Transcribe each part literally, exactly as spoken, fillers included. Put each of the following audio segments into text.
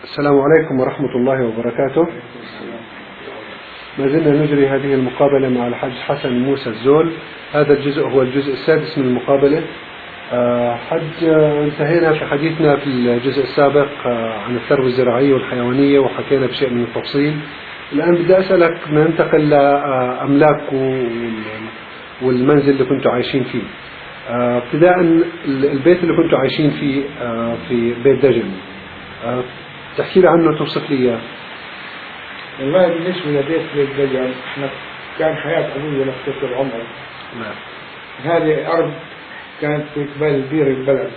السلام عليكم ورحمة الله وبركاته. ما زلنا نجري هذه المقابلة مع الحاج حسن موسى الزول. هذا الجزء هو الجزء السادس من المقابلة. حج انتهينا في حديثنا في الجزء السابق عن الثروة الزراعية والحيوانية وحكينا بشيء من التفصيل. الآن بدي أسألك ننتقل لأملاك والمنزل اللي كنتوا عايشين فيه. ابتداء البيت اللي كنتوا عايشين فيه في بيت دجن، تحكي لي عنه توصف لي اياه. والله بالنسبه لبيت بيت دجن، احنا كان حياه ابوي ونختصر عمر. نعم. هذه ارض كانت في قبال بير البلد،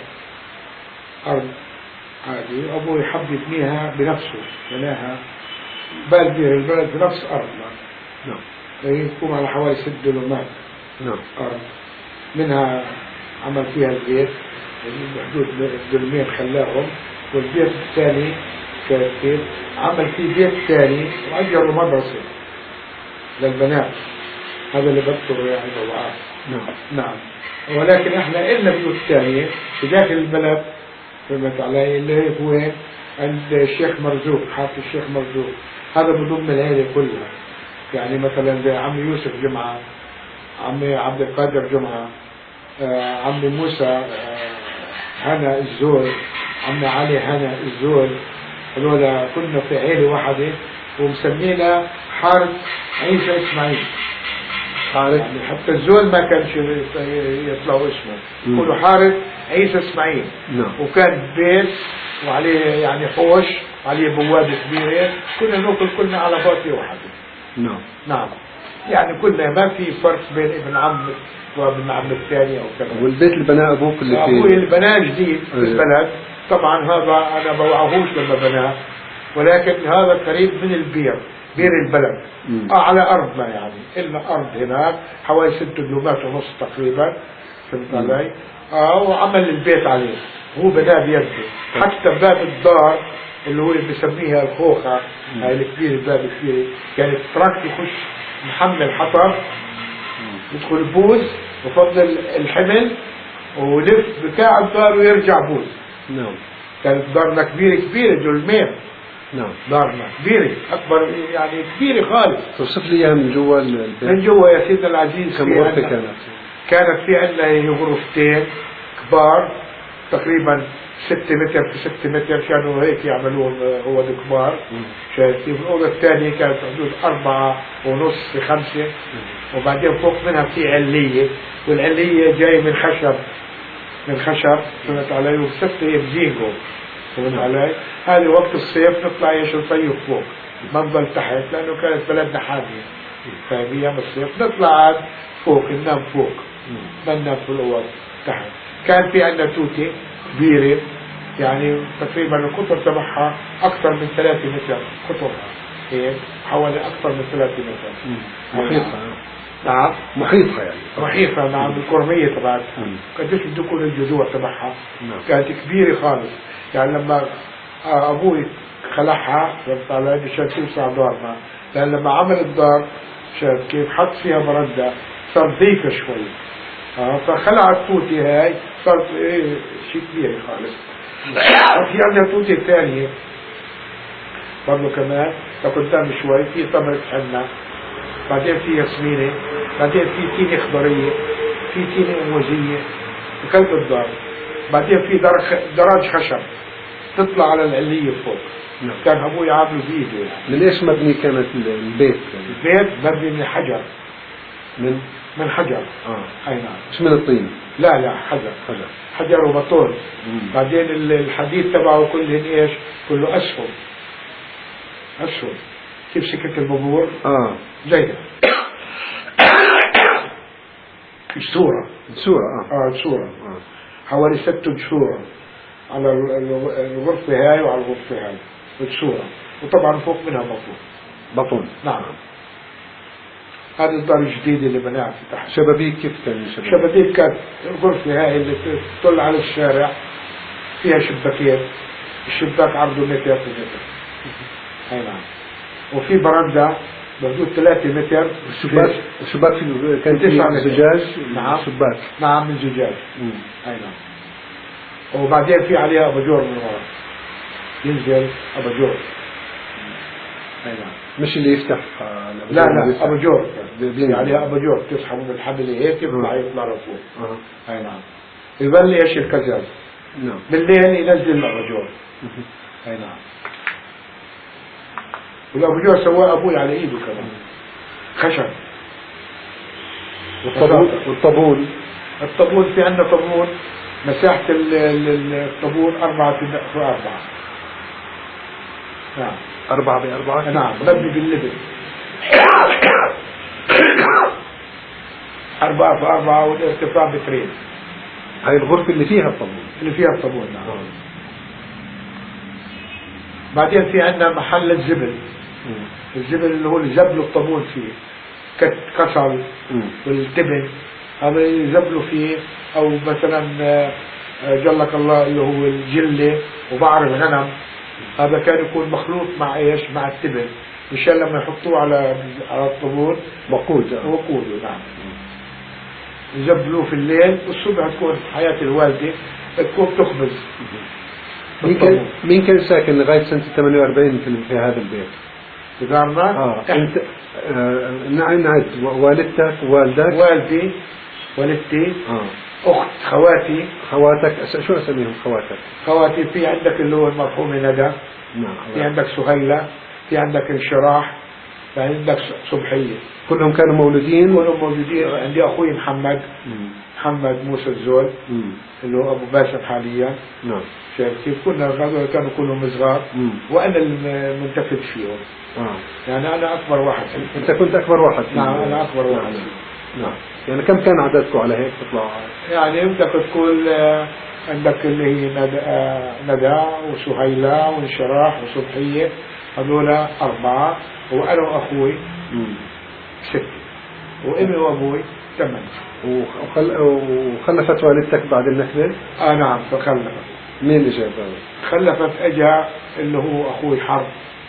ارض عادي، وابوي حب يبنيها بنفسه، بناها قبال بير البلد بنفس ارضنا. نعم. هي تقوم على حوالي ست دولمات. نعم. ارض منها عمل فيها البيت بحدود دولمين خلاهم، والبيت الثاني كيف عمل فيه بيت ثاني وأجروا مدرسة للبنات. هذا اللي بذكره يعني بوعاه. نعم. نعم. ولكن احنا إلنا بيوت ثانية في داخل البلد، فهمت علي، اللي هو عند الشيخ مرزوق، حافظ الشيخ مرزوق. هذا بضم العيلة كلها، يعني مثلا زي عمي يوسف جمعة، عمي عبد القادر جمعة، آه عمي موسى آه هنا الزول، عمي علي هنا الزول. هذول كنا في عيلة واحدة ومسمينا حارة عيسى إسماعيل. حارة يعني حتى الزول ما كانش يطلعوا اسمه، يقولوا حارة عيسى إسماعيل. نعم. وكان بيت وعليه يعني حوش وعليه بوابة كبيرة، كنا ناكل كلنا على باطية واحدة. نعم. نعم. يعني كنا ما في فرق بين ابن عم وابن عم الثاني أو كذا. والبيت اللي بناه أبوك اللي فيه؟ أبوي اللي بناه جديد في البلد، طبعا هذا أنا بوعهوش لما بناه، ولكن هذا قريب من البير، بير البلد. آه على أرضنا، يعني إلنا أرض هناك حوالي ست دلومات ونص تقريبا، فهمت علي؟ آه وعمل البيت عليه، هو بناه بيده. حتى باب الدار اللي هو بسميها الخوخة، هاي الكبيرة، الباب الكبيرة، كانت تراك يخش محمل حطب، يدخل بوز وفضل الحمل ولف بتاع الدار ويرجع بوز. نعم. كانت دارنا كبيرة كبيرة دولمين. نعم. دارنا كبيرة أكبر، يعني كبيرة خالص. توصف لي إياها من جوا البيت. من جوا يا سيدنا العزيز. كم غرفة كانت؟ كانت في عندنا غرفتين كبار تقريبا ستة متر في ستة متر، كانوا هيك يعملوهم هو الكبار. شايفين. الأوضة الثانية كانت حدود أربعة ونص في خمسة. وبعدين فوق منها في علية، والعلية جاي من خشب، من خشب، فهمت علي، وبسته هي بزينجو، فهمت علي. هذه وقت الصيف نطلع ايش نصيف فوق، ما نضل تحت لأنه كانت بلدنا حامية. فأيام الصيف نطلع فوق، ننام فوق، ما ننام في الأوض تحت. كان في عندنا توتة كبيرة، يعني تقريبا القطر تبعها أكثر من ثلاثة متر، قطرها هيك حوالي أكثر من ثلاثة متر. محيطة. نعم. محيطة يعني. محيطة. نعم. الكرمية تبعتها قديش بده يكون الجذوع تبعها. نعم. كانت كبيرة خالص، يعني لما أبوي خلعها فهمت علي مشان توسع دارنا، لأن لما عمل الدار شاف كيف حط فيها برندة صار ضيقة شوي، آه فخلع التوتة هاي صارت إيه شيء كبير خالص. في عندنا توتة ثانية برضه كمان لقدام شوي، في تمرة حنة، بعدين في ياسمينة، بعدين في تينة خضرية، في تينة أموزية بقلب الدار، بعدين في دراج خشب تطلع على العلية فوق. نعم. كان أبوي عامله بإيده. يعني من إيش مبني كانت البيت؟ يعني البيت مبني من حجر. من من حجر. آه. أي نعم. مش من الطين؟ لا لا حجر. حجر. حجر وبطون. بعدين الحديد تبعه كله إيش؟ كله أسهم. أسهم. كيف سكة البابور؟ آه. زيها. الصورة. الصورة. آه. آه الصورة. آه. حوالي ست جسور على الغرفة هاي وعلى الغرفة هاي الصورة، وطبعا فوق منها بطون. بطون. نعم. هذه الدار الجديدة اللي بناها في تحت. شبابيك كيف كان شبابيك؟ شبابيك كانت الغرفة هاي اللي تطل على الشارع، فيها شباكين، الشباك عرضه متر في متر. أي نعم. وفي برندة بحدود ثلاثة متر. الشباك الشباك في كان فيه زجاج. نعم. شباك. نعم من زجاج. أي نعم. وبعدين في عليها أباجور من ورا. ينزل أباجور. أي نعم. مش اللي يفتح آه لا لا أباجور يعني أباجور تسحبه من الحبل هيك يطلع يطلع لفوق. آه. أي نعم. يبلش الكزاز. نعم. بالليل ينزل الأباجور. أي نعم. والأباجور سواه أبوي على إيده كمان خشب. والطابون والطابون الطابون في عندنا طابون مساحة الطابون أربعة في أربعة. نعم. أربعة بأربعة. نعم. مبني باللبن. أربعة في أربعة والارتفاع مترين. هاي الغرفة اللي فيها الطابون. اللي فيها الطابون. نعم. آه. بعدين في عندنا محل الزبل. مم. الزبل اللي هو اللي زبلوا الطابون فيه كسل والتبن هذا يزبلوا فيه، او مثلا جلك الله اللي هو الجلة وبعر الغنم هذا كان يكون مخلوط مع ايش مع التبن مشان لما يحطوه على على الطابون وقود. وقود. نعم. يزبلوه في الليل والصبح تكون حياة الوالدة تكون تخبز. مين كان مين كان ساكن لغاية سنة ثمانية وأربعين في, في هذا البيت؟ تدارنا؟ اه انت آه نعم نعد والدتك ووالدك؟ والدي والدتي اه اخت خواتي. خواتك شو اسميهم خواتك؟ خواتي في عندك اللي هو المرحوم ندى. نعم. في عندك سهيلة، في عندك انشراح، في عندك صبحية. كلهم كانوا مولودين؟ كلهم موجودين. عندي اخوي محمد. مم. محمد موسى الزول. مم. اللي هو ابو باسم حاليا. نعم. شايف كيف كنا كانوا كلهم صغار وانا المنتفذ فيهم. آه. يعني انا اكبر واحد. انت كنت اكبر واحد؟ نعم انا اكبر واحد. نعم. يعني كم كان عددكم على هيك تطلع؟ يعني انت بتقول عندك اللي هي ندى, ندى وسهيلة وانشراح وصبحية هذول أربعة وأنا وأخوي ستة وأمي وأبوي ثمانية. وخل... وخلفت والدتك بعد النكبة؟ آه نعم فخلفت. مين اللي جاب؟ خلفت أجا اللي هو أخوي حرب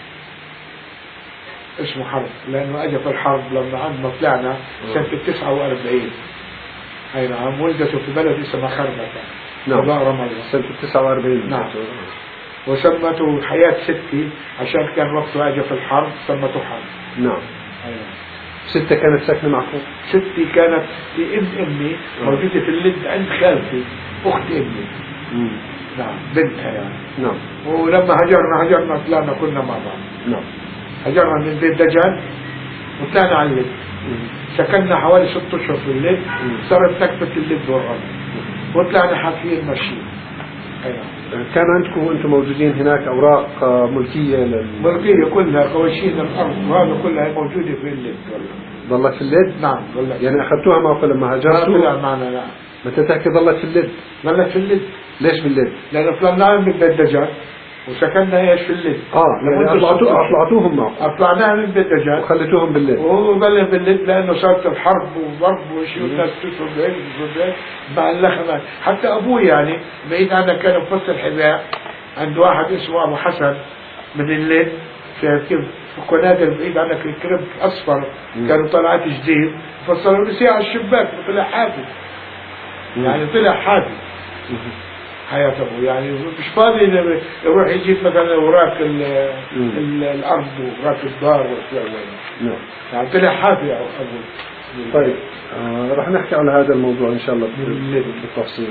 اسمه حرب لأنه أجا في الحرب لما عندنا طلعنا سنة تسعة وأربعين. أي نعم. ولدته في بلد اسمها خربة. نعم. سنة تسعة وأربعين. نعم. وسمته حياة ستي عشان كان وقته أجا في الحرب سمته حرب. نعم. أيوة. ستة كانت ساكنة معكم؟ ستي كانت في ابن أمي موجودة في اللد عند خالتي أخت أمي. مم. نعم بنتها يعني. نعم. ولما هجرنا هجرنا طلعنا كنا مع بعض. نعم. هجرنا من بيت دجال وطلعنا على اللد. سكننا حوالي ست أشهر في اللد. صارت نكبة اللد والرمل وطلعنا حافيين ماشيين. أيوة. كان عندكم وانتم موجودين هناك اوراق ملكيه لل... ملكيه كلها قواشين الارض وهذا كلها موجوده في اللد. ضلت في اللد؟ نعم ضلت. يعني اخذتوها معكم لما هاجرتوا؟ لا معنا لا. متى تحكي ضلت في اللد؟ ضلت في اللد. ليش في اللد؟ لانه طلعنا من بيت دجال وسكننا ايش في اللد. اه يعني اطلعتوهم اطلعتوهم معكم؟ اطلعناها من بيت دجال وخليتوهم بالليل. وبلش بالليل لانه صارت الحرب وضرب وشيء والناس تشرب هيك وتشرب هيك مع اللخمه. حتى ابوي يعني بعيد عنا كان بفص الحذاء عند واحد اسمه ابو حسن من الليل. شايف كيف قنادل بعيد عنك الكرب اصفر كانوا طلعت جديد فصلوا له ساعه على الشباك وطلع حافي. يعني طلع حافي حياة أبوه. يعني مش فاضي يروح يجيب مثلا وراك الأرض وراك الدار والشيء. نعم. يعني طلع حافي أبوه. طيب آه رح نحكي على هذا الموضوع إن شاء الله بالتفصيل.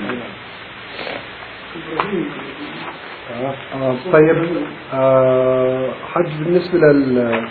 آه آه طيب آه حج بالنسبة لل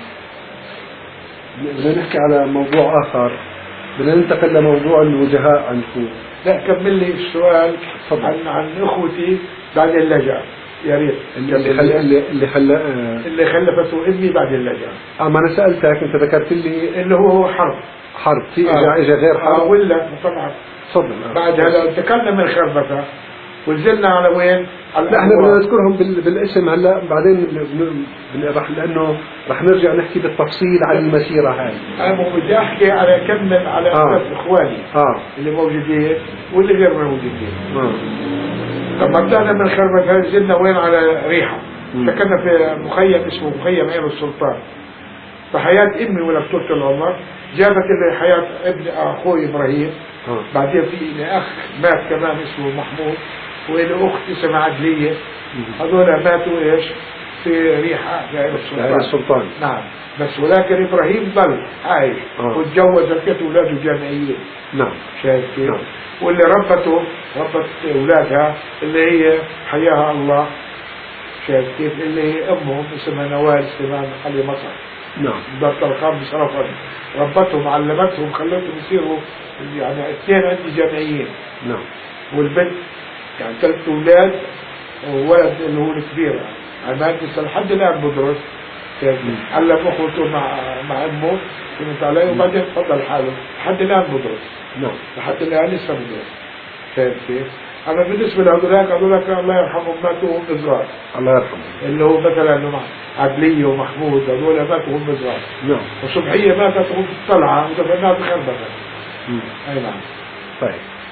بدنا نحكي على موضوع آخر. بدنا ننتقل لموضوع الوجهاء عندكم. لا كمل لي السؤال عن عن اخوتي بعد اللجأ يا ريت. اللي خل... اللي اللي, خل... آه اللي خلفته امي بعد اللجأ. اه ما انا سالتك انت ذكرت لي اللي هو حرب. حرب في اجى آه. اجى غير حرب. اه ولا طبعا. تفضل. آه. بعد هذا انتقلنا من خربته ونزلنا على وين؟ على احنا بدنا نذكرهم بال... بالاسم هلا بعدين بن... رح لانه رح نرجع نحكي بالتفصيل عن المسيره هاي. انا بدي احكي على كمل على آه. اخواني آه. اللي موجودين واللي غير موجودين. اه لما طلعنا من خربته نزلنا وين على ريحه. سكننا في مخيم اسمه مخيم عين السلطان. فحياة امي ولدت العمر جابت لي حياة ابن اخوي ابراهيم. آه. بعدين في لي اخ مات كمان اسمه محمود وإلي اخت اسمها عدلية هذول ماتوا ايش في ريحة غير السلطان. السلطان نعم. بس ولكن ابراهيم ضل عايش وتجوز الكت اولاده جامعيين. نعم. شايف كيف؟ نعم. واللي ربته ربت اولادها اللي هي حياها الله. شايف كيف؟ اللي هي امهم اسمها نوال سليمان علي مصر. نعم. دار الخام بصرفا ربتهم علمتهم خلتهم يصيروا يعني اثنين عندي جامعيين. نعم. والبنت يعني ثلاث اولاد وولد اللي هو الكبير عماد لسه لحد الان بدرس. علم اخوته مع مع امه فهمت علي وبعدين فضل حاله لحد الان بدرس. نعم. لحد الان لسه بدرس. فهمت كيف؟ اما بالنسبه لهذولاك هذولاك الله يرحمهم ماتوا وهم صغار. الله يرحمهم. اللي هو مثلا عدليه ومحمود هذول ماتوا وهم صغار. نعم. وصبحيه ماتت وهم طلعه ودفناها بخربطه. اي نعم. طيب.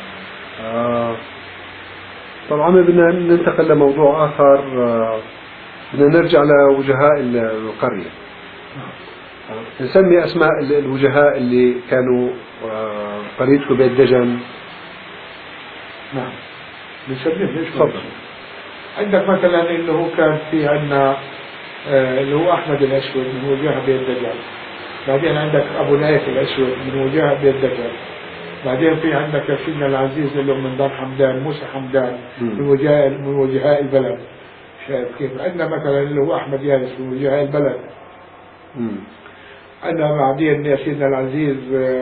آه طبعا بدنا ننتقل لموضوع آخر. آه بدنا نرجع لوجهاء القرية. آه نسمي أسماء الوجهاء اللي كانوا آه قريتكم بيت دجن. نعم. بنسميه ليش؟ تفضل. عندك مثلا اللي هو كان في عندنا آه اللي هو أحمد الأسود من وجهة بيت دجن. بعدين عندك أبو نايف الأسود من وجهة بيت دجن. بعدين في عندك سيدنا العزيز اللي هو من دار حمدان موسى حمدان من وجهاء من وجهاء البلد. شايف كيف؟ عندنا مثلا اللي هو احمد يانس من وجهاء البلد. امم عندنا بعدين سيدنا العزيز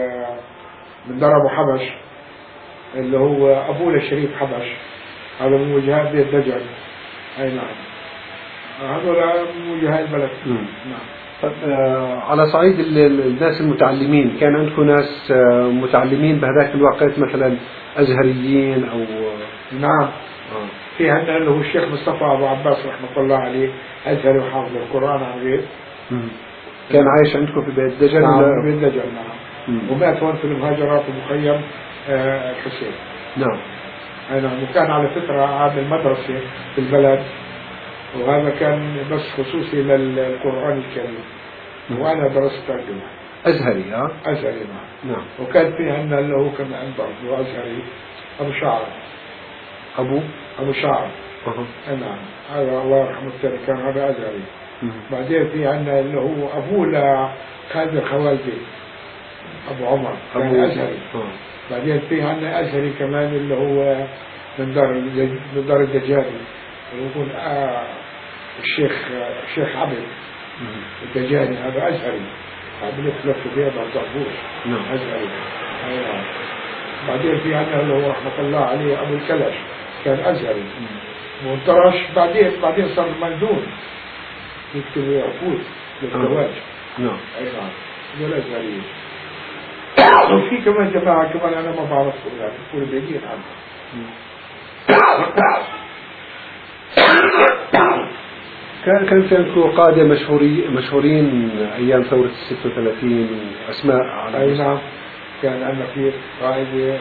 من دار ابو حبش اللي هو ابوه للشريف حبش هذا من وجهاء بيت دجن. اي نعم. هذول من وجهاء البلد. مم. نعم. طب آه على صعيد الناس المتعلمين كان عندكم ناس آه متعلمين بهذاك الوقت مثلا أزهريين أو نعم. آه. في عندنا اللي هو الشيخ مصطفى أبو عباس رحمة الله عليه أزهري وحافظ القرآن عن غير. كان عايش عندكم في بيت دجن؟ نعم في بيت دجن. نعم. ومات هون في المهاجرات في مخيم آه الحسين. نعم. نعم. وكان على فترة عامل مدرسة في البلد وهذا كان بس خصوصي للقرآن الكريم. وأنا درست ترجمة. أزهري ها؟ أزهري نعم. نعم. وكان في عندنا اللي هو كان عنده أزهري أبو شعر. أبو أبو شعر. أه. نعم. هذا الله يرحمه الثاني كان هذا أزهري. بعدين في عندنا اللي هو أبوه لخالد الخوالدي أبو عمر كان أزهري. أه. بعدين في عندنا أزهري كمان اللي هو من دار من دار الدجالي يقول آه الشيخ الشيخ عبد الدجاني هذا أزهري عبد لف بيض على الطابوس. نعم. أزهري. أيوة. بعدين في عندنا اللي هو رحمة الله عليه أبو الكلش كان أزهري. وانطرش بعدين بعدين صار مندون يكتب عقود للزواج. نعم. أي نعم. دول أزهريين. وفي كمان جماعة كمان أنا ما بعرفهم يعني يكونوا بعيدين عنهم. كان كان في عندكم قادة مشهورين مشهورين أيام ثورة ستة وثلاثين وأسماء على أي نعم. كان عندنا في قائد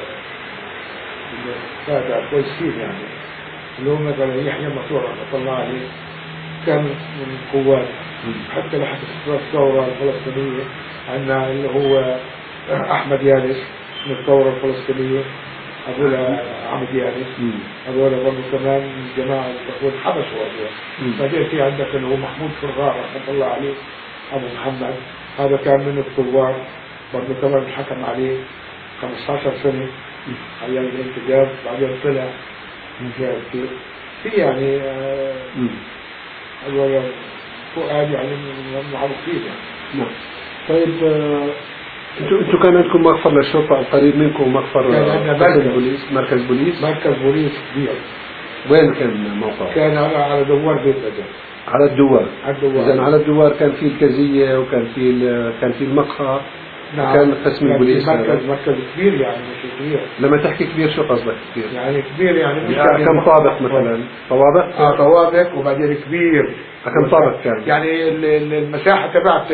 قادة كويسين يعني اللي هو مثلا يحيى مطور رحمة الله عليه كان من القوات حتى لحد الثورة الفلسطينية. عندنا اللي هو أحمد يانس من الثورة الفلسطينية أبونا عمد يانس هذول برضه كمان من جماعة تقول حبش وأبوه. بعدين في عندك اللي هو محمود فرغار رحمة الله عليه أبو محمد هذا كان من الثوار برضه كمان حكم عليه خمسة عشر سنة أيام الانتداب. بعدين طلع في في يعني هذول فؤاد يعني معروفين يعني. نعم. طيب انتوا انتوا كان عندكم مقفر للشرطة القريب منكم مقفر مركز بوليس مركز بوليس مركز بوليس كبير. وين كان موقعه؟ كان على على دوار بيت دجن. على الدوار. على الدوار. إذا على الدوار كان في الكزية وكان في كان في المقهى. نعم. كان قسم البوليس مركز مركز كبير يعني مش كبير. لما تحكي كبير شو قصدك كبير؟ يعني كبير يعني مش يعني كم طابق مثلا؟ طوابق؟ اه طوابق وبعدين كبير. كم طابق كان؟ يعني المساحة تبعت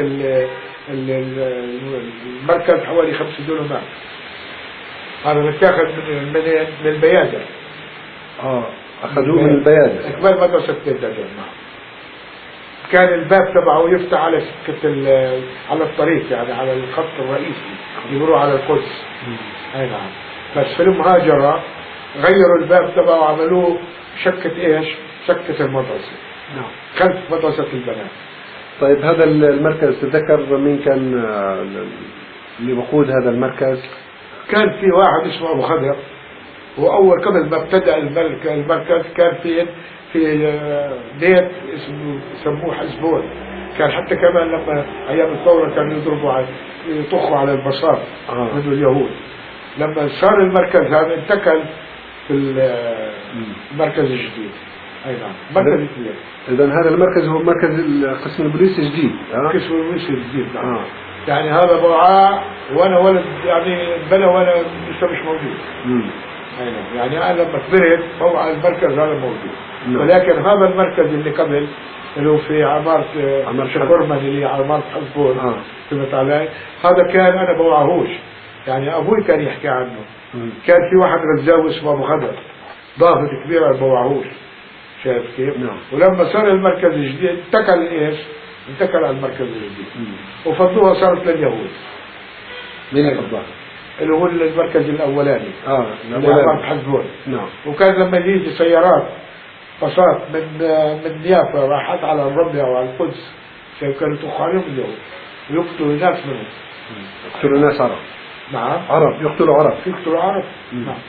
المركز حوالي خمس دولمات. هذا متاخذ من من من البيادة. اه اخذوه من البيادة. اكمال مدرسة بيت دجن. كان الباب تبعه يفتح على سكة على الطريق يعني على الخط الرئيسي يمروا على القدس. اي نعم. بس في المهاجرة غيروا الباب تبعه وعملوه شكة ايش؟ سكت المدرسة نعم. خلف مدرسة البنات. طيب هذا المركز تذكر مين كان اللي بقود هذا المركز؟ كان في واحد اسمه أبو خضر، وأول قبل ما ابتدأ المركز كان في في بيت اسمه سموه حزبون، كان حتى كمان لما أيام الثورة كانوا يضربوا على يطخوا على البساط آه. من اليهود. لما صار المركز هذا انتقل في المركز الجديد. أي نعم مركز كبير. إذا هذا المركز هو مركز قسم البوليس الجديد. قسم البوليس الجديد نعم. آه. يعني هذا بوعاء وأنا ولد يعني بلا وأنا لسه مش موجود. مم. أي نعم. يعني أنا لما كبرت بوعاء المركز هذا موجود. مم. ولكن هذا المركز اللي قبل اللي هو في عمارة شكرمن اللي عمارة حزبون آه. فهمت علي؟ هذا كان أنا بوعهوش، يعني أبوي كان يحكي عنه. مم. كان في واحد غزاوي اسمه أبو خضر ضابط كبير أنا بوعهوش، شايف كيف؟ نعم. ولما صار المركز الجديد انتقل إيش؟ انتقل على المركز الجديد. مم. وفضوها صارت لليهود. مين فضوها؟ اللي هو المركز الأولاني. آه اللي عمارة حزبون. نعم. وكان لما يجي سيارات باصات من من يافا راحت على الرملة أو على القدس كانوا يطخوا عليهم اليهود ويقتلوا ناس منهم. يقتلوا ناس عرب. نعم. عرب يقتلوا عرب. يقتلوا عرب. مم. نعم.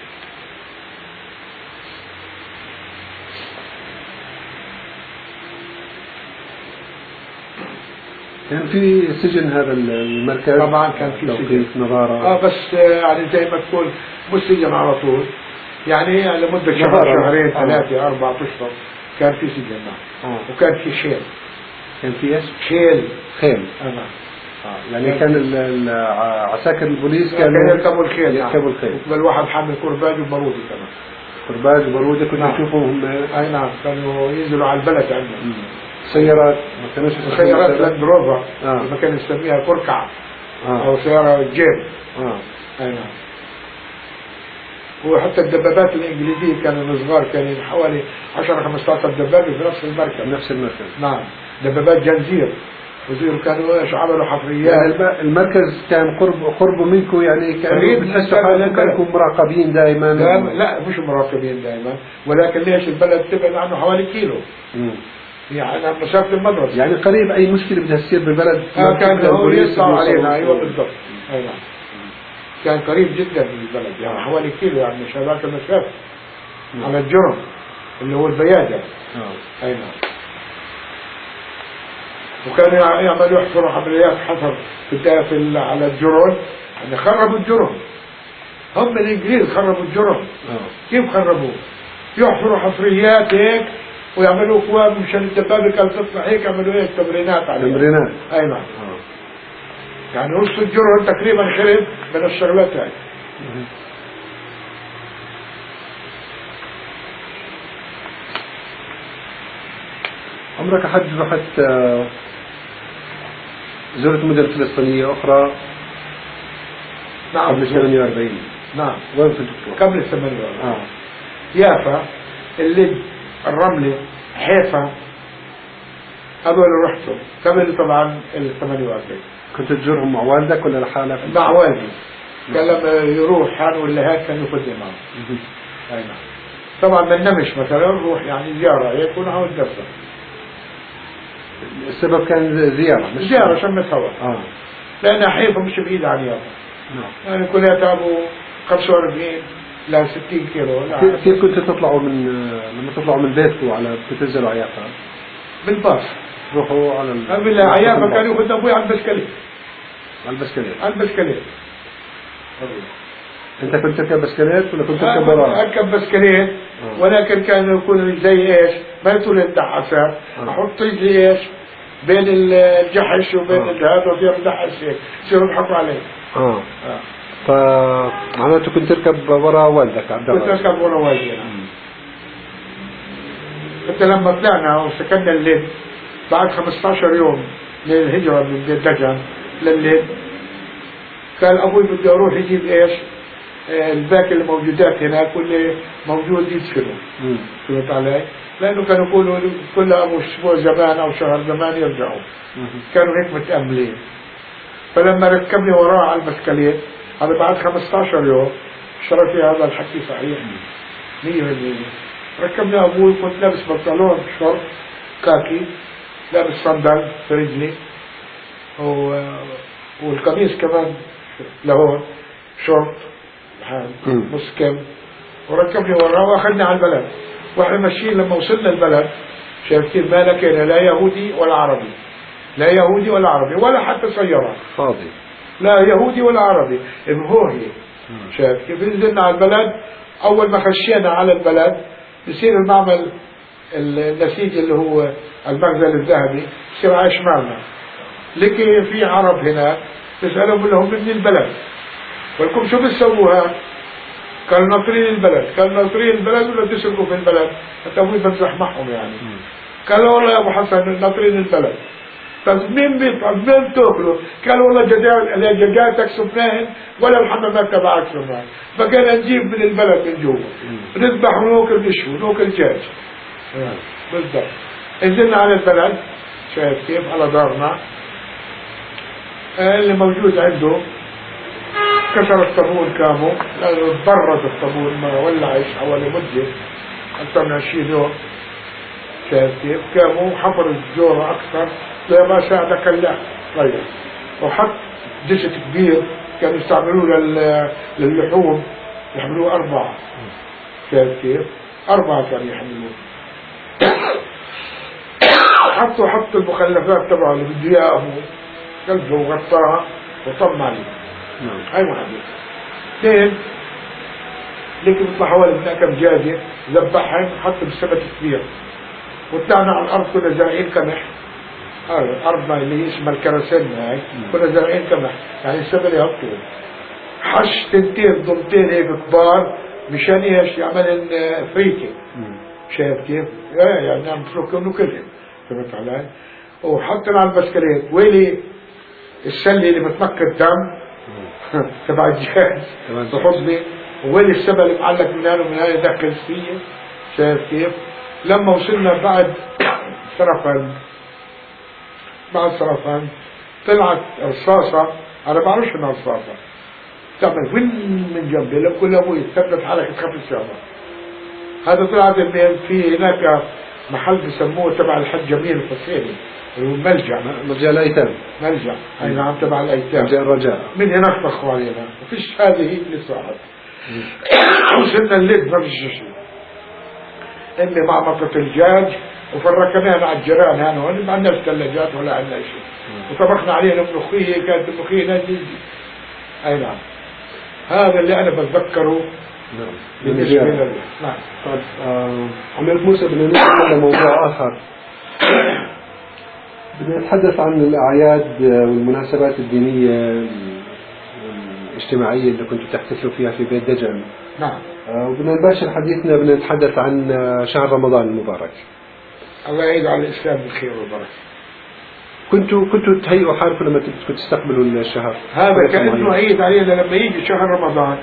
كان في سجن هذا المركز طبعا كان في سجن نظارة. اه بس يعني زي ما تقول مش سجن على طول، يعني لمدة شهر شهرين ثلاثة أربعة أشهر كان في سجن. نعم. آه. وكان في خيل. كان في ايش؟ خيل. خيل. آه. نعم. آه. يعني كان ال- عساكر البوليس كانوا كانوا يركبوا الخيل. يركبوا الخيل. بل واحد حامل كرباج وبارودي كمان. كرباج وبارودة كنت نعم. تشوفهم. اي نعم كانوا ينزلوا على البلد عندنا. سيارات ما كانوش سيارات لاند روفر آه. ما كان نسميها كركع. آه. او سيارة جيب. آه. اي نعم. وحتى الدبابات الانجليزية كانوا صغار، كان حوالي عشرة خمسة عشر دبابة في نفس المركز. نفس المركز. نعم. دبابات جنزير وزير كانوا ايش عملوا حفريات. يعني المركز كان قرب قربه منكم، يعني كانوا قريب بتحسوا من حالكم البلد. كانكم مراقبين دائما. دائما لا مش مراقبين دائما، ولكن ليش البلد تبعد عنه حوالي كيلو. مم. يعني مسافة المدرسة. يعني قريب اي مشكلة بدها تصير بالبلد آه كان هو يطلعوا علينا. يوصلوا. ايوه بالضبط. اي نعم. كان قريب جدا من البلد، يعني حوالي كيلو، يعني مش هذاك المسافة. على الجرم اللي هو البيادة. آه. اي نعم. وكانوا يعملوا يحفروا عمليات حفر في في على الجرون، يعني خربوا الجرم. هم الانجليز خربوا الجرم. آه. كيف خربوه؟ يحفروا حفريات هيك ويعملوا اكواب مشان الدبابة كانت تطلع هيك، يعملوا ايش تمرينات عليها. تمرينات. اي نعم. آه. يعني نص الجرن تقريبا خرب من الشغلات هاي. عمرك حد رحت آه، زرت مدن فلسطينية أخرى نعم. قبل ثمانية وأربعين؟ نعم. وين كنت تروح؟ قبل ثمانية وأربعين. آه. يافا، اللد، الرملة، حيفا، هذول رحتهم قبل طبعا ال ثمانية وأربعين. كنت تزورهم مع والدك ولا لحالك؟ مع والدي. كان لما يروح حان ولا هيك كان ياخذني معه. اي نعم. طبعا ما ننامش مثلا نروح يعني زيارة هيك ونعود درسة. السبب كان زيارة مش زيارة شمت هوا. اه. لأن حيفا مش بعيد عن يافا. نعم. يعني كلها تابوا خمسة وأربعين لا ستين كيلو. لا كيف كنت تطلعوا من لما تطلعوا من بيتكم على بتنزلوا على يافا؟ بالباص. تروحوا على ال... قبل عيافا كان ياخذ أبوي على البسكليت. على البسكليت. على البسكليت. انت كنت تركب بسكليت ولا كنت تركب وراء؟ اركب بسكليت ولكن كان يكون زي ايش؟ ما يطول الدحاسات، احط رجلي ايش؟ بين الجحش وبين هذا وصير الدحش هيك، يصيروا يضحكوا علي. اه اه فمعناته كنت تركب وراء والدك عبد الله؟ كنت اركب وراء والدي. حتى لما طلعنا وسكننا الليل بعد خمسة عشر يوم للهجرة من بيت دجن للليل، قال ابوي بدي اروح يجيب ايش؟ الباقي الموجودات هناك واللي موجود يدفنوا. فهمت علي؟ لانه كانوا يقولوا كل ابو اسبوع زمان او شهر زمان يرجعوا. كانوا هيك متاملين. فلما ركبني وراه على البسكليت هذا بعد خمسة عشر يوم شرفي هذا الحكي صحيح مية بالمية. ركبني ابوي، كنت لابس بنطلون شورت كاكي، لابس صندل في رجلي، و... والقميص كمان لهون شورت مسكم، وركبني وراه واخذني على البلد. واحنا ماشيين لما وصلنا البلد شايفين ما لقينا لا يهودي ولا عربي، لا يهودي ولا عربي ولا حتى سيارة فاضي، لا يهودي ولا عربي، انهوهي. شايف كيف؟ نزلنا على البلد، اول ما خشينا على البلد بصير المعمل النسيج اللي هو المخزن الذهبي بصير على شمالنا، لكن في عرب هناك بسألهم لهم من البلد، ولكم شو بتسووها؟ كانوا ناطرين البلد، كانوا ناطرين البلد ولا تسرقوا في البلد؟ حتى ابوي بمزح معهم يعني. قالوا والله يا ابو حسن ناطرين البلد. طيب مين بيطلع؟ مين تاكلوا؟ قالوا والله دجاجاتك سمناهن ولا الحمامات تبعك سمناهن، فكان نجيب من البلد من جوا نذبح وناكل نشوي وناكل دجاج. بالضبط. نزلنا على البلد، شايف كيف؟ على دارنا اللي موجود عنده كسر الطابور كامو، برد الطابور ما ولعش حوالي مدة أكثر من عشرين يوم. شايف كيف؟ كامو حفر الجورة أكثر ما ساعدك الله طيب، وحط دشة كبير كانوا يستعملوه للحوم، يحملوه أربعة. شايف كيف؟ أربعة كانوا يحملوه. حطوا حط المخلفات تبعه اللي بده إياه أبوه، قلبه وغطاها وطم عليه. هاي واحدة. اثنين لكن بيطلع حوالي من كم جازة، ذبحهم حط بسبت كبير، وطلعنا على الأرض كنا زارعين قمح. هذا أرضنا اللي اسمها الكراسين هاي كنا زارعين قمح، يعني السبل يهطول. حش تنتين ضمتين هيك كبار مشان ايش؟ يعمل فريكة. شايف كيف؟ يعني نعم بفركهم وكلهم. فهمت علي؟ وحطنا على البسكليت ويلي السلة اللي بتنقي الدم تبع الجهاز بحضني، وويلي السبل معلق من هنا ومن هنا دخل فيه. شايف كيف؟ لما وصلنا بعد سرفان، بعد سرفان طلعت رصاصة، أنا بعرفش إنها رصاصة، تعمل وين من جنبي لو كل أبوي ثبت حالك تخاف السيارة. هذا طلعت من في هناك محل بسموه تبع الحج جميل الحسيني، الملجأ ملجأ الأيتام، ملجأ أي نعم تبع الأيتام، ملجأ الرجاء. من هناك طخوا علينا، ما فيش هذه لسه واحد. وصلنا الليل ما فيش شيء، إني معمقة الدجاج وفركناها على الجيران هنا، وإن ما عندناش ثلاجات ولا عندنا شيء، وطبخنا علينا ملوخية، كانت الملوخية نازلة. أي نعم، هذا اللي أنا بتذكره. نعم. بالنسبة لي. نعم. طيب آه، عميد موسى بدنا نتكلم عن موضوع آخر. بدنا نتحدث عن الأعياد والمناسبات الدينية الاجتماعية اللي كنتوا تحتفلوا فيها في بيت دجن. نعم. آه، وبدنا نباشر حديثنا، بدنا نتحدث عن شهر رمضان المبارك. الله يعيد على الإسلام بالخير والبركة. كنتوا كنتوا تهيئوا حالكم لما كنتوا تستقبلوا الشهر؟ هذا كأنه عيد علينا لما يجي شهر رمضان،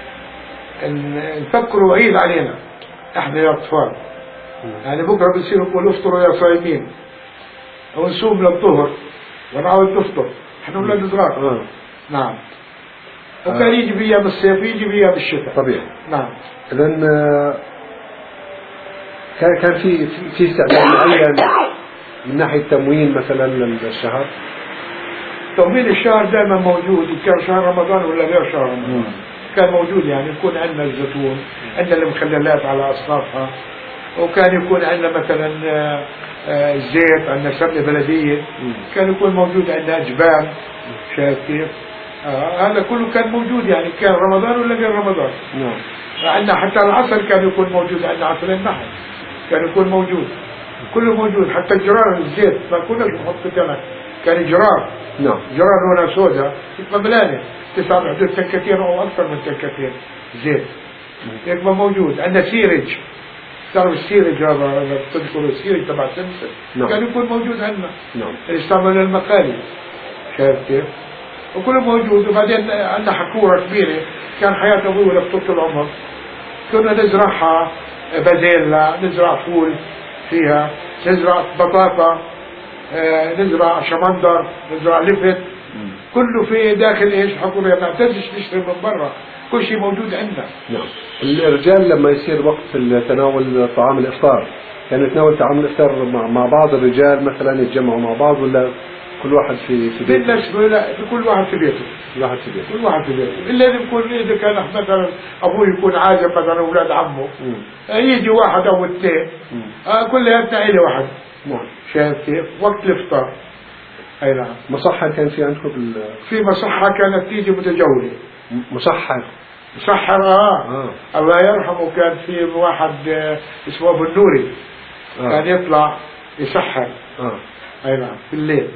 نفكروا عيد علينا احنا يا اطفال. يعني بكره بصير نقول افطروا يا صايمين، ونصوم للظهر ونعود نفطر، احنا اولاد صغار. آه. نعم. وكان يجي بايام الصيف ويجي بايام الشتاء. طبيعي. نعم. اذا كان كان في في استعداد معين من ناحيه تموين مثلا للشهر؟ تموين الشهر دائما موجود، كان شهر رمضان ولا غير شهر رمضان. كان موجود، يعني يكون عندنا الزيتون، عندنا المخللات على أصنافها، وكان يكون عندنا مثلا الزيت، عندنا سمنة بلدية، كان يكون موجود عندنا جبان. شايف كيف؟ آه هذا كله كان موجود، يعني كان رمضان ولا غير رمضان. نعم. عندنا حتى العسل كان يكون موجود، عندنا عسل النحل كان يكون موجود، كله موجود، حتى الجرار الزيت ما كناش نحط كمان، كان جرار. نعم. جرار هنا سوداء مبلانة تسعة بحدود تنكتين أو أكثر من تنكتين زيت يبقى موجود. عندنا سيرج، تعرف السيرج هذا تذكر السيرج تبع سمسم. نعم. كان يكون موجود عندنا. نعم. يستعمل المقالي. شايف كيف؟ وكله موجود. وبعدين عندنا حكورة كبيرة كان حياة أبوي ولا طول العمر، كنا نزرعها بازيلا، نزرع فول فيها، نزرع بطاطا، آه، نزرع شمندر، نزرع لفت، كله في داخل ايش حكورة. ما بتنسش نشتري من برا، كل شيء موجود عندنا. نعم. الرجال لما يصير وقت تناول طعام الإفطار كانوا يتناول طعام الإفطار مع, مع بعض الرجال مثلا يتجمعوا مع بعض ولا كل واحد في في بيته؟ بالنسبة لا كل واحد في بيته. كل واحد في بيته. كل واحد في بيته. إلا إذا يكون إذا كان مثلا أبوه يكون عازم مثلا أولاد عمه يجي واحد أو اثنين آه كلها عيلة واحد. نعم. شايف كيف؟ وقت الإفطار. أي نعم. مصحة كان في عندكم بال... في مصحة كانت تيجي متجولة. مصحة. مسحر آه. آه. الله يرحمه كان في واحد آه اسمه أبو النوري آه. كان يطلع يسحر. آه. أي نعم بالليل.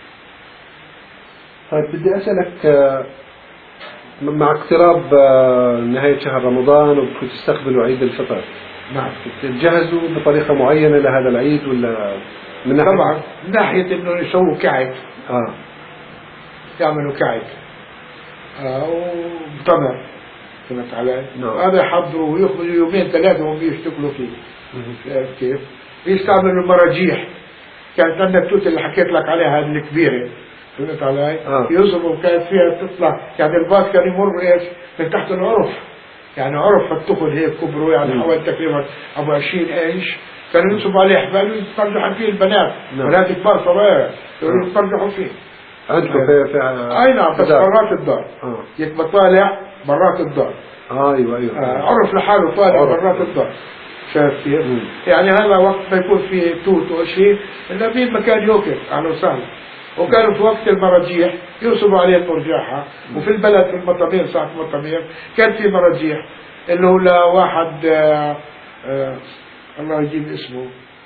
طيب بدي أسألك مع اقتراب نهاية شهر رمضان وبدكم تستقبلوا عيد الفطر. نعم. تجهزوا بطريقة معينة لهذا العيد ولا من ناحية؟ طبعا من ناحية إنه يسووا كعك. آه. يعملوا كعك. آه وتمر. فهمت علي؟ نعم. هذا يحضروا ويأخذوا يومين ثلاثة وهم يشتغلوا فيه. شايف كيف؟ يستعملوا المراجيح. كانت عندنا التوت اللي حكيت لك عليها هذه الكبيرة. فهمت علي؟ آه. يوصلوا كانت فيها تطلع يعني الباص كان يمر ايش؟ من تحت العرف. يعني عرف التخل هيك كبروا يعني حوالي تقريبا ابو عشرين ايش كانوا ينصبوا عليه حبال ويتفرجوا فيه البنات. بنات كبار صغار يقولوا يتفرجوا فيه. عندكم في في اي نعم بس برات الدار. آه. يبقى طالع برات الدار. آه ايوه ايوه. آه عرف لحاله طالع برات الدار. شايف كيف؟ يعني هذا وقت ما يكون في توت او شيء الا في المكان يوكل اهلا وسهلا. وكانوا في وقت المراجيح يوصلوا عليه المرجاحة. وفي البلد في المطامير ساعة المطامير كان في مراجيح اللي هو لواحد آآ آآ الله يجيب اسمه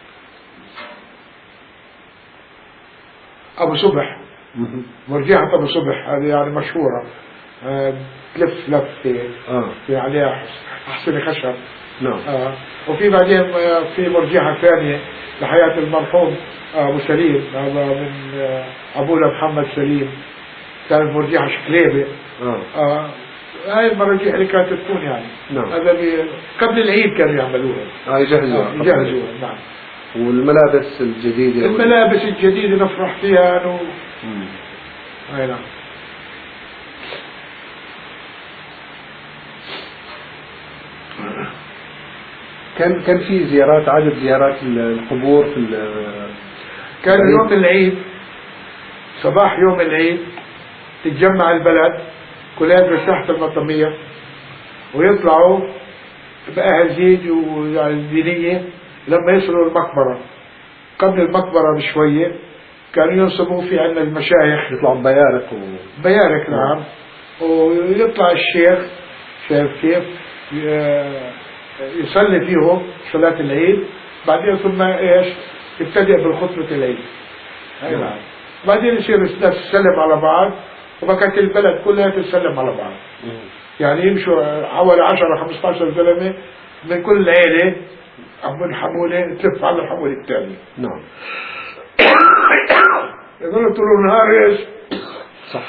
أبو صبح. مرجيحة أبو صبح هذه يعني مشهورة تلف لف في, آه. في عليها أحسن خشب. نعم. آه. وفي بعدين في مرجيحة ثانية لحياة المرحوم أبو سليم هذا من أبونا محمد سليم كانت مرجيحة شكليبة. آه. آه. هاي المراجيح اللي كانت تكون يعني. نعم. هذا قبل العيد كانوا يعملوها. آه يجهزوها. آه يجهزوها نعم. والملابس الجديدة. الملابس الجديدة نفرح فيها أنه. أي نعم. كان كان في زيارات عدد زيارات القبور في كان يوم العيد صباح يوم العيد تتجمع البلد كلها تحت المطمية ويطلعوا بأهازيج والدينية لما يصلوا المقبرة. قبل المقبرة بشوية كانوا ينصبوا في عنا المشايخ يطلعوا بيارك و... بيارك نعم. ويطلع الشيخ شايف كيف يصلي فيهم صلاة العيد بعدين ثم ايش يبتدئ بالخطبة العيد. اي نعم. بعدين يصير الناس تسلم على بعض وبكت البلد كلها تسلم على بعض. يعني يمشوا حوالي عشرة خمسة عشر زلمة من كل عيلة عمود حمولة تلف على الحمولة الثانية. نعم. يقولوا طول النهار ايش؟ صح.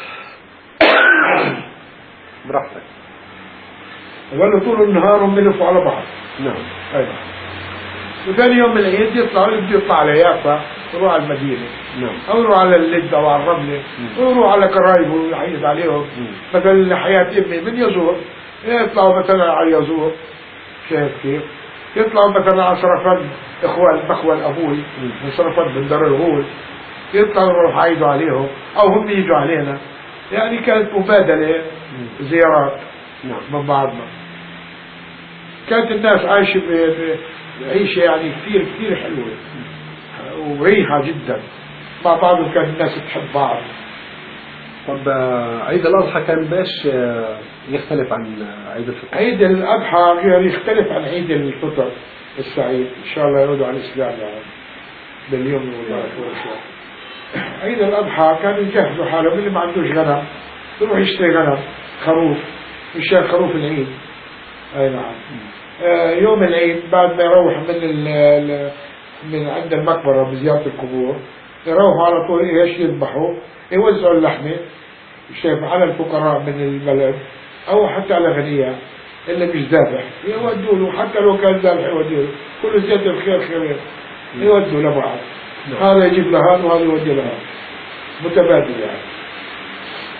براحتك. يقولوا طول النهار هم يلفوا على بعض. نعم. ايوه. وثاني يوم العيد يطلعوا يبدوا يطلع على يافا يروح على المدينة. نعم. أو يروح على اللد أو على الرملة. أو يروح على قرايبه ويعيد عليهم. مثلا حياة ابني من يزور يطلعوا مثلا على يزور. شايف كيف؟ يطلعوا مثلا على صرفان إخوان مخوان أبوي من صرفان بن دار الغول. يطلعوا يروح عيدوا عليهم أو هم يجوا علينا. يعني كانت مبادلة زيارات. نعم. من بعضنا. كانت الناس عايشة عيشة يعني كثير كثير حلوة وريحة جدا مع بعضهم. كان الناس تحب بعض. طب عيد الأضحى كان باش يختلف عن عيد الفطر؟ عيد الأضحى يختلف عن عيد الفطر السعيد إن شاء الله يعودوا على الإسلام يعني باليوم والبركة. عيد الأضحى كانوا يجهزوا حالهم اللي ما عندوش غنم يروح يشتري غنم خروف يشتري خروف العيد. أي نعم. آه يوم العيد بعد ما يروح من ال من عند المقبرة بزيارة القبور يروحوا على طول ايش يذبحوا يوزعوا اللحمة شايف على الفقراء من البلد او حتى على غنية اللي مش ذابح يودوا له حتى لو كان ذابح يودوا له كل زيادة الخير خير يودوا لبعض. هذا يجيب لهذا وهذا يودي لهذا متبادل يعني.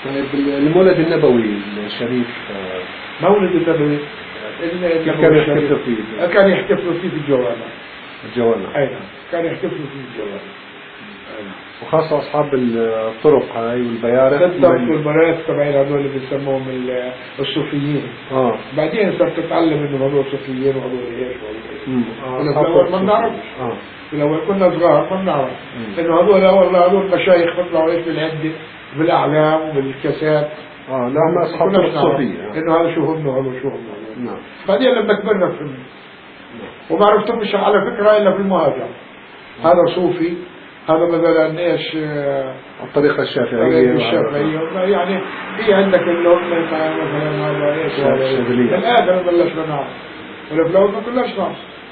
طيب المولد النبوي الشريف مولد النبوي كيف كانوا يحتفلوا فيه؟ كانوا يحتفلوا فيه في الجوامع. الجوامع. أي نعم كانوا يحتفلوا فيه في الجوامع. وخاصة أصحاب الطرق هاي والبيارق. بالضبط والبيارق تبعين هذول اللي بيسموهم الصوفيين. اه بعدين صرت تتعلم إنه هذول صوفيين وهذول إيش وهذول إيش. الأول ما بنعرف. اه في الأول كنا صغار ما بنعرف إنه هذول والله هذول مشايخ بيطلعوا إيش بالعدة بالأعلام وبالكاسات. اه لا هم أصحاب الصوفية. إنه هذا شو هم وهذا شو هم. نعم. بعدين لما كبرنا فهمنا. وما عرفتهمش على فكرة إلا في المهاجر. هذا صوفي هذا مثلا ايش الطريقة الشافعية الشافعية يعني في عندك اللون مثلا هذا ايش الآن بلشنا نعرف والفلوس ما كلش نعرف.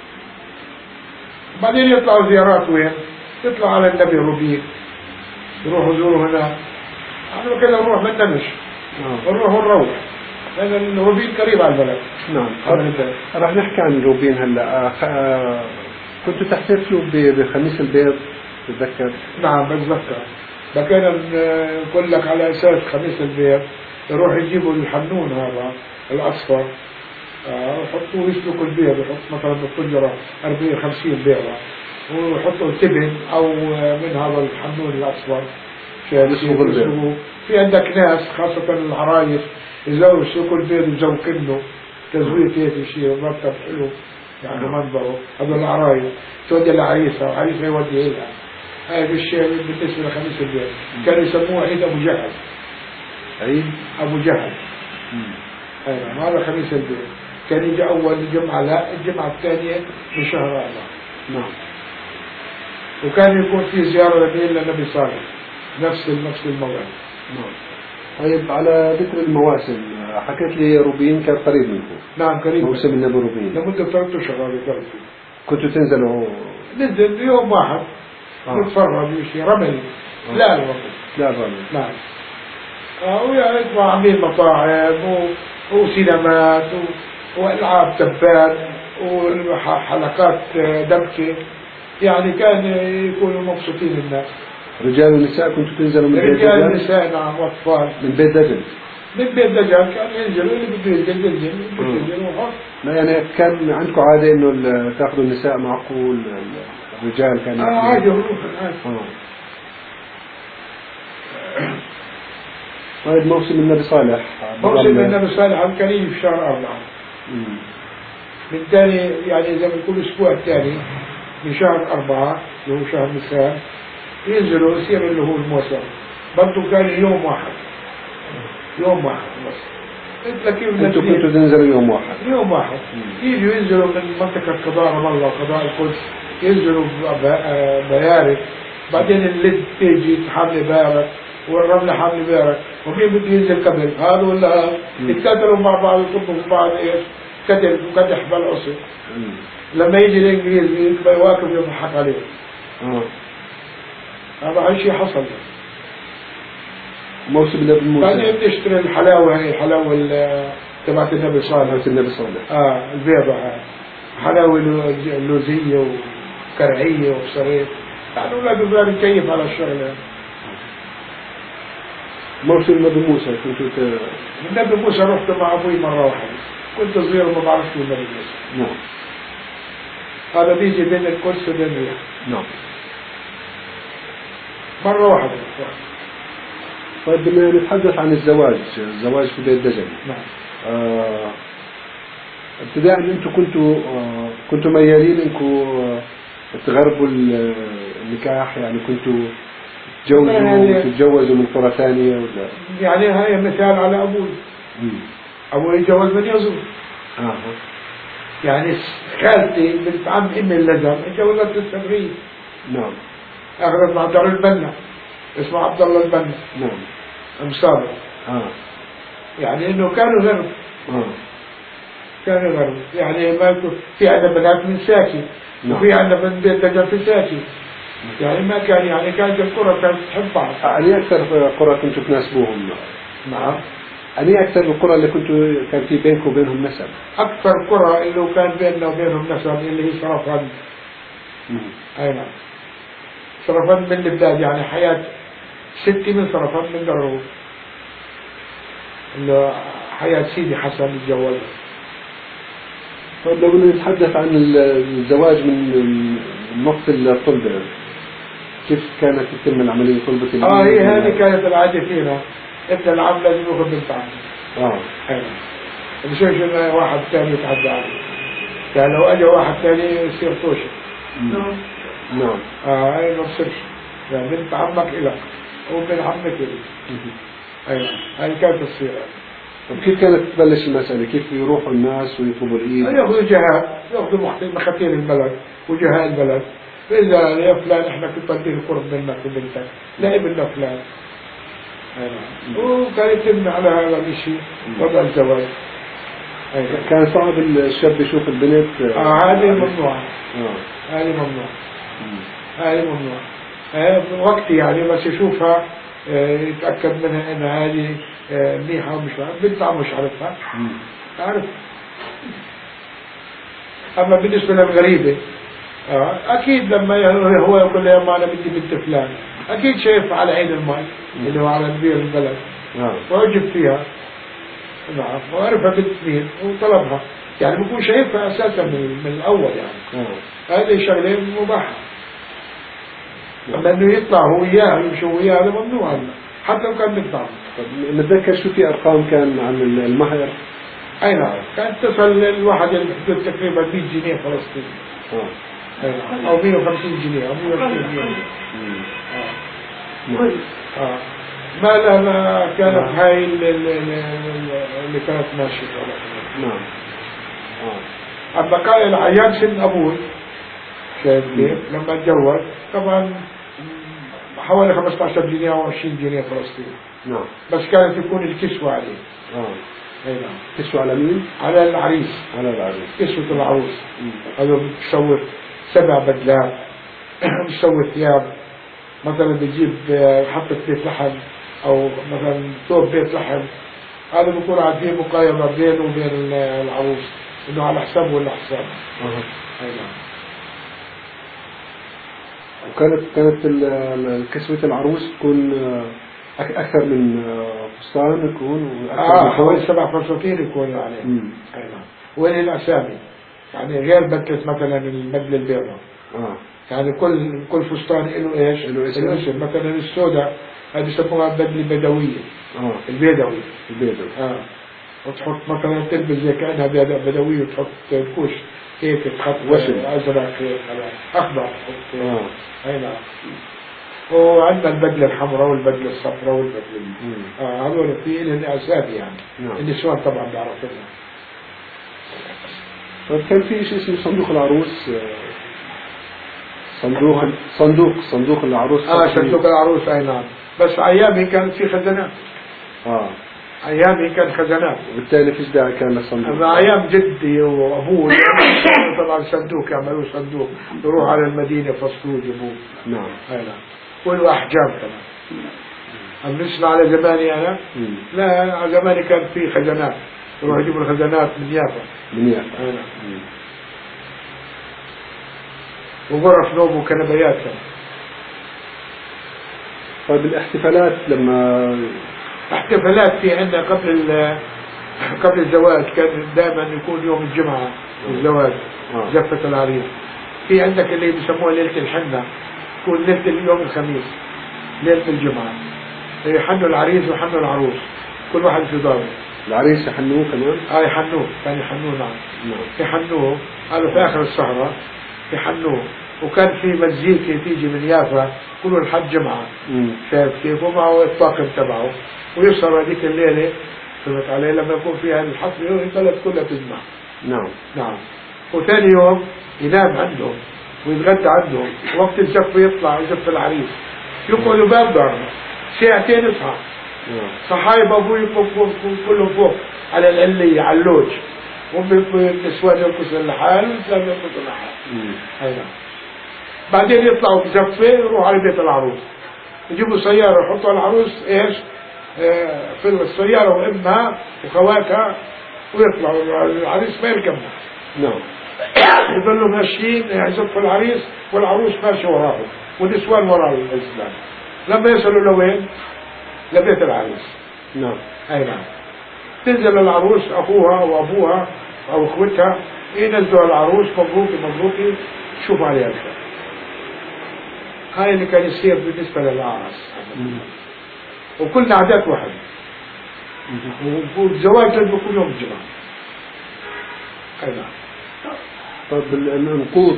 بعدين يطلعوا زيارات وين يطلع على النبي روبين يروحوا يزوروا هنا احنا كده نروح من نمش ونروح ونروح لأن روبين قريب على البلد. نعم راح نحكي عن روبين هلا. كنتوا تحتفلوا بخميس البيض تتذكر؟ نعم بتذكر. فكان نقول لك على اساس خميس البيض يروح يجيبوا الحنون هذا الاصفر يحطوه يسلكوا البيض يحط مثلا بالطجره أربعين خمسين بيضه ويحطوا تبن او من هذا الحنون الاصفر يسلكوا. في عندك ناس خاصه العرايس يزوروا يسلكوا البيض ويزوقنه تزويق هيك شيء مرتب حلو يعني منظره. هذول العرايس تودي لعريسه وعريسه يودي لها. هاي بالشيء بالنسبة لخميس البيض كانوا يسموه عيد أبو جهل. عيد أبو جهل. أيوة هذا خميس البيض كان يجي أول جمعة لا الجمعة الثانية من شهر رمضان. نعم. وكان يكون في زيارة للنبي صالح نفس نفس الموعد. نعم. طيب على ذكر المواسم حكيت لي روبين كان قريب منكم. نعم قريب. موسم النبي روبين. لمدة ثلاثة أشهر ثلاثة. كنتوا تنزلوا؟ ننزل يوم واحد. آه. نتفرج وشي رمل. آه. لا الوقت. لا رمل. نعم. آه ويعني عاملين مطاعم و... وسينمات و... والعاب تبات وحلقات دبكة يعني كان يكونوا مبسوطين الناس. رجال ونساء كنتوا تنزلوا من بيت دجل؟ رجال ونساء نعم واطفال. من بيت دجل؟ من بيت دجل كان ينزلوا اللي بده ينزل ينزل بده ينزل وحط. لا يعني كان عندكم عادة انه تاخذوا النساء معقول الرجال كان اه عادي يروح عادي. طيب موسم النبي صالح. موسم النبي صالح الكريم في شهر أربعة. من ثاني يعني زي ما نقول الأسبوع الثاني من شهر أربعة اللي هو شهر نيسان ينزلوا يصير اللي هو الموسم برضه كان يوم واحد يوم واحد بس. انتوا كنتوا تنزلوا يوم واحد؟ يوم واحد يجوا ينزلوا من منطقة قضاء رام الله وقضاء القدس ينزلوا بيارك بعدين اللد تيجي حمل بارك والرمل حمل بارك ومين بده ينزل قبل هذا ولا هذا يتقاتلوا مع بعض يطبوا في بعض ايش كدح وكدح بالعصر. لما يجي الانجليزي يبقى يواكب يضحك عليه. اه هذا أي شيء حصل. موسم النبي موسى. بعدين بنشتري الحلاوة هي الحلاوة تبعت النبي صالح. النبي صالح. اه البيضة هاي حلاوة لوزية وكرعية وبصريف يعني أولاد الصغار يكيف على الشغلة. موسم النبي موسى كنت ت... النبي موسى رحت مع أبوي مرة واحدة كنت صغير وما بعرفش النبي موسى. نعم. هذا بيجي بين القدس وبين الرياض. نعم. مرة واحدة. طيب بدنا نتحدث عن الزواج، الزواج في بيت دجل. نعم. آه ابتداء انتم كنتوا آه كنتوا ميالين انكم آه تغربوا النكاح يعني كنتوا تتجوزوا يعني تتجوزوا من قرى ثانية ولا؟ يعني هاي مثال على ابوي. ابوي يتجوز من يزور. اه يعني خالتي بنت عم امي اللزم اتجوزت في السبعين. نعم. اخذت مع دار البنا اسمه عبد الله البنا. نعم. مصابر. اه يعني انه كانوا غرب. اه كانوا غرب يعني ما في عندنا بنات من ساكي. نعم. وفي عندنا بنت بيت دجل في ساكي. يعني ما كان يعني كانت القرى كانت تحب بعض. أني أكثر قرى كنتوا تناسبوهم؟ نعم. أني أكثر القرى اللي كنتوا كان في بينكم وبينهم نسب؟ أكثر قرى اللي كان بيننا وبينهم نسب اللي هي صرفان. أي نعم. صرفان من البلاد يعني حياة ستي من صرفان من دروب. انه حياة سيدي حسن يتجوزها. طيب لو بدنا نتحدث عن الزواج من وقت الطلبة، كيف كانت تتم العملية طلبة؟ اه هي هذه كانت العادة فينا، ابن العم لازم ياخذ بنت عمه. اه ايوه مش انه واحد ثاني يتعدى عليه، يعني لو اجى واحد ثاني يصير طوشه. نعم نعم. اه هاي ما بصيرش، يعني بنت عمك الك وبنت عمك الك. ايوه هاي كانت تصير. طيب كيف كانت تبلش المسألة؟ كيف يروحوا الناس ويطلبوا الإيد؟ ياخذوا جهات، ياخذوا مخاتير البلد وجهاء البلد، فإذا يا فلان احنا كنت بدي القرب منك وبنتك، لا ابننا فلان. وكان يتم على هذا الشيء وضع الزواج. كان صعب الشاب يشوف البنت؟ اه هذه ممنوعة. اه هذه ممنوعة. هذه ممنوعة. آه وقت يعني بس يشوفها آه يتأكد منها ان هذه آه منيحة ومش بنت عم مش عارفها. عارف. اما بالنسبة للغريبة آه اكيد لما هو يقول لي ما انا بدي بنت فلان، اكيد شايف على عين الماء اللي هو على كبير البلد وعجب فيها. نعم وعرفها بنت مين وطلبها، يعني بكون شايفها اساسا من, من الاول يعني. هذه شغله مباحه. اما انه يطلع هو وياها يمشي وياها هذا ممنوع حتى لو كان بنت عمه. نتذكر شو في ارقام كان عن المهر؟ اي نعم كانت تصل الواحد الحدود تقريبا مية جنيه فلسطيني. اه او مية وخمسين جنيه او مية وعشرين جنيه. اه اه ما لها كانت هاي اللي, اللي كانت ماشية. نعم. اه أما كان العيان سن أبوي شايف كيف لما اتجوز طبعا حوالي خمسة عشر جنيه أو عشرين جنيه فلسطيني. نعم. بس كانت تكون الكسوة عليه. اه. أي نعم. كسوة على مين؟ على العريس. على العريس. كسوة العروس. هذا بتسوي سبع بدلات بتسوي ثياب، مثلا بيجيب حطة بيت لحم أو مثلا ثوب بيت لحم، هذا بيكون عادي مقايمة بينه وبين العروس إنه على حساب ولا حساب. أه. أي نعم. وكانت كانت كسوة العروس تكون أكثر من فستان يكون آه حوالي سبع فساتين يكون عليه. أي نعم. وين الأسامي يعني غير بدلة مثلا البدلة البيضاء. آه. يعني كل كل فستان له ايش؟ له اسم. مثلا السوداء هذه يسموها البدله البدويه. اه البيضاوي. البيضاوي. اه وتحط مثلا تلبس زي كانها بدويه وتحط كوش هيك تحط وشم ازرق اخضر. اه اي نعم. وعندنا البدله الحمراء والبدله الصفراء والبدله اه هذول في لهم اسامي يعني. نعم. النسوان طبعا بيعرفوها. طيب كان في شيء اسمه صندوق العروس. صندوق صندوق صندوق العروس. اه صندوق العروس. اي نعم. بس ايامي كان في خزانات. اه ايامي كان خزانات. وبالتالي فيش داعي كان للصندوق. اما ايام جدي وابوي طبعا صندوق يعملوا صندوق يروح على المدينه فصلوه يجيبوه. نعم. اي نعم. وله احجام كمان. اما بالنسبه على زماني انا مم. لا على زماني كان في خزانات يروح يجيبوا الخزانات من يافا. من يافا. اي نعم. وغرف نوم وكنبيات كمان. طيب الاحتفالات لما احتفالات في عندنا قبل قبل الزواج كان دائما يكون يوم الجمعة الزواج. آه. زفة العريس. في عندك اللي بيسموها ليلة الحنة، تكون ليلة اليوم الخميس ليلة الجمعة يحنوا العريس ويحنوا العروس كل واحد في داره. العريس يحنوه كمان؟ اه يحنوه كان يحنوه. نعم. نعم. يحنوه هذا في آخر السهرة يحنوه. وكان في مزيكا تيجي من يافا كل الحد جمعة شايف كيف ومعه الطاقم تبعه ويسهر هذيك الليلة فهمت عليه لما يكون فيها الحفلة البلد كلها تجمع. نعم. نعم. وثاني يوم ينام عندهم ويتغدى عندهم وقت الزف يطلع يزف العريس يقعدوا باب دارنا ساعتين يصحى. صحايب ابوي كلهم فوق على العلية على اللوج والنسوان يرقصوا لحال والنسوان يرقصوا لحال. اي نعم. بعدين يطلعوا بزفة يروحوا على بيت العروس يجيبوا سيارة يحطوا العروس ايش اه في السيارة وابنها وخواتها ويطلعوا العريس ما يركبها. نعم. يظلوا ماشيين يزفوا العريس والعروس ماشي وراهم والنسوان وراء الإسلام لما يصلوا لوين؟ لبيت العريس. نعم. اي نعم. تنزل العروس أخوها وأبوها أو أخوتها ينزلوا العروس مبروكي مبروكي شوف عليها الخير. هاي اللي كان يصير بالنسبة للعرس. وكلنا عادات واحدة. والزواج لازم يكون يوم الجمعة. أي نعم. طيب النقوط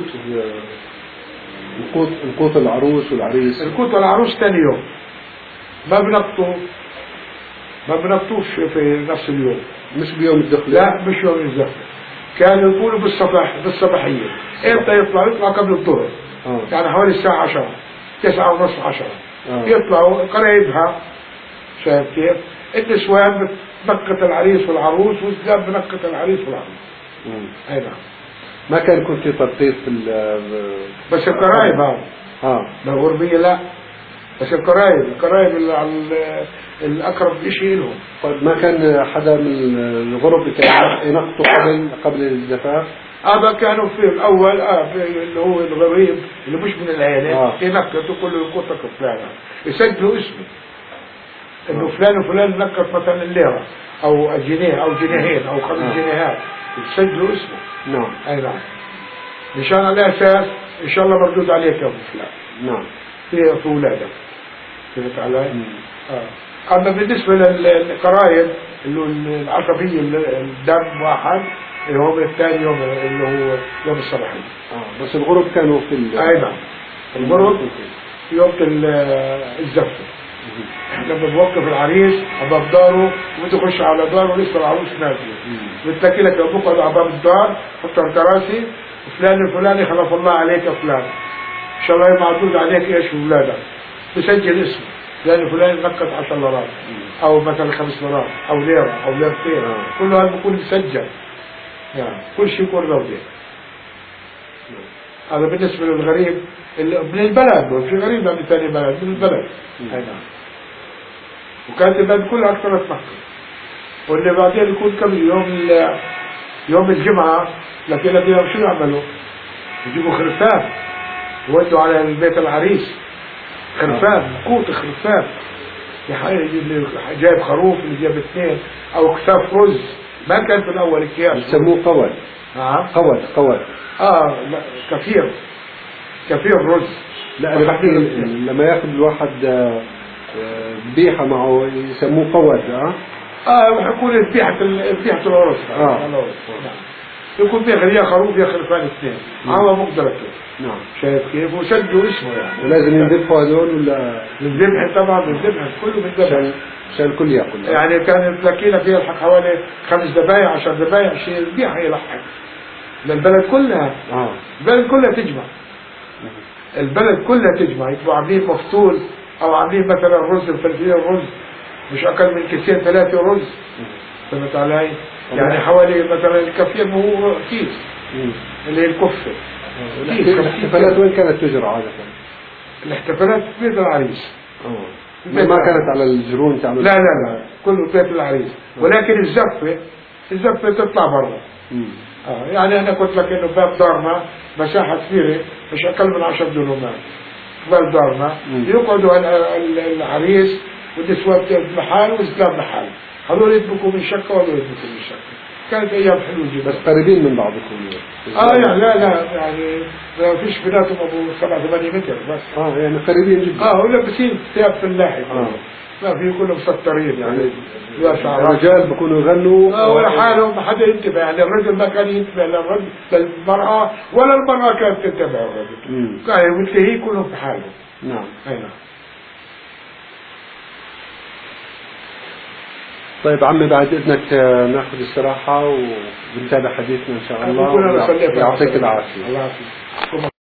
نقوط نقوط العروس والعريس. نقوط العروس ثاني يوم. ما بنقطوا ما بنقطوش في نفس اليوم. مش بيوم الدخل. لا مش يوم الدخل. كانوا يقولوا بالصباح بالصباحية. إمتى يطلع؟ يطلع قبل الظهر. آه. يعني حوالي الساعة عشرة تسعة ونص عشرة. آه. يطلعوا قرايبها. شايف كيف؟ النسوان بنقط العريس والعروس والزلام بنقط العريس والعروس. أي نعم. ما كان يكون في ترقيط في بس القرايب هذا. اه بالغربية لا. بس القرايب القرايب الأقرب شيء لهم. طيب ما كان حدا من الغرب كان ينقطوا قبل قبل الزفاف؟ هذا كانوا في الأول آه في اللي هو الغريب اللي مش من العائلة آه. ينقطوا كل ينقطك فلان يسجلوا اسمه إنه فلان وفلان نقط مثلا الليرة أو جنيه أو جنيهين أو خمس آه. جنيهات يسجلوا اسمه. نعم. أي نعم. مشان على أساس إن شاء الله مردود عليك يا أبو فلان. نعم. في في أولادك. فهمت علي؟ آه. أما بالنسبة للقرايب اللي العصبية الدم واحد اللي هو الثاني يوم اللي هو يوم الصباحية. آه. بس الغرب كانوا في ال. أي نعم. الغرب يوم الزفة. لما بوقف العريس أباب داره وتخش على داره ولسه العروس نازلة. بتلاقي لك أبوك على أباب الدار حط الكراسي فلان الفلاني خلف الله عليك يا فلان. إن شاء الله معدود عليك إيش ولادك. تسجل اسمه فلان الفلاني نقط عشر دولارات أو مثلا خمس دولارات أو ليرة أو ليرتين. آه. كل هذا بيكون مسجل. يعني كل شيء يكون روضي. هذا بالنسبة للغريب من البلد. في غريب يعني ثاني بلد من البلد. أي نعم. وكانت البلد كلها أكثر مكة. واللي بعدين يكون كم يوم يوم الجمعة لكن الذين شو يعملوا؟ يجيبوا خرفان يودوا على البيت العريس خرفان قوت خرفان اللي جايب خروف اللي جايب اثنين أو كتاف رز. ما كان في الأول أكياس يسموه قود. آه. قود قود. آه لا كثير كثير رز. لا أنا بحكي لما يأخذ الواحد ذبيحة معه يسموه قود. اه اه يكون ذبيحة ذبيحة العرس. اه يكون فيها خليها خروف فيها خرفان اثنين عوا مقدرة. نعم. شايف كيف وسجلوا اسمه يعني. ولازم ينذبحوا هذول ولا؟ الذبح طبعا الذبح كله بالذبح. عشان الكل ياكل. يعني كان تلاقينا فيها الحق حوالي خمس دبايع عشر دبايع شيء ذبيحة يلحق. للبلد كلها. اه البلد كلها تجمع. البلد كلها تجمع يبقوا عاملين مفتول او عاملين مثلا رز الفلفل الرز مش اقل من كيسين ثلاثة رز. فهمت علي؟ يعني حوالي مثلا الكفير هو كيس اللي هي الكفة. الاحتفالات وين كانت تجرى عادة؟ الاحتفالات في بيت العريس. اه ما كانت على الجرون تعمل؟ لا لا لا كله بيت العريس. ولكن الزفة الزفة تطلع برا. اه يعني انا قلت لك انه باب دارنا مساحة كبيرة مش اقل من عشر دونمات. باب دارنا يقعدوا العريس والنسوان بحال والزلام بحال. هذول يدبكوا من شقة وهذول يدبكوا من شقة. كانت ايام حلوه جدا. بس قريبين من بعضكم؟ اه يعني لا لا يعني ما فيش بيناتهم ابو سبعة ثمانية متر بس. اه يعني قريبين جدا. اه ولابسين ثياب فلاحي. اه ما في كلهم مسطرين يعني. الرجال بيكونوا يغنوا اه ولا حالهم ما حدا ينتبه يعني الرجل ما كان ينتبه للرجل للمرأة ولا المرأة كانت تنتبه الرجل. كانوا متلهي كلهم في حالهم. نعم. اي نعم. طيب عمي بعد اذنك ناخذ استراحة ونتابع حديثنا ان شاء الله. الله يعطيك العافية. الله يعافيك.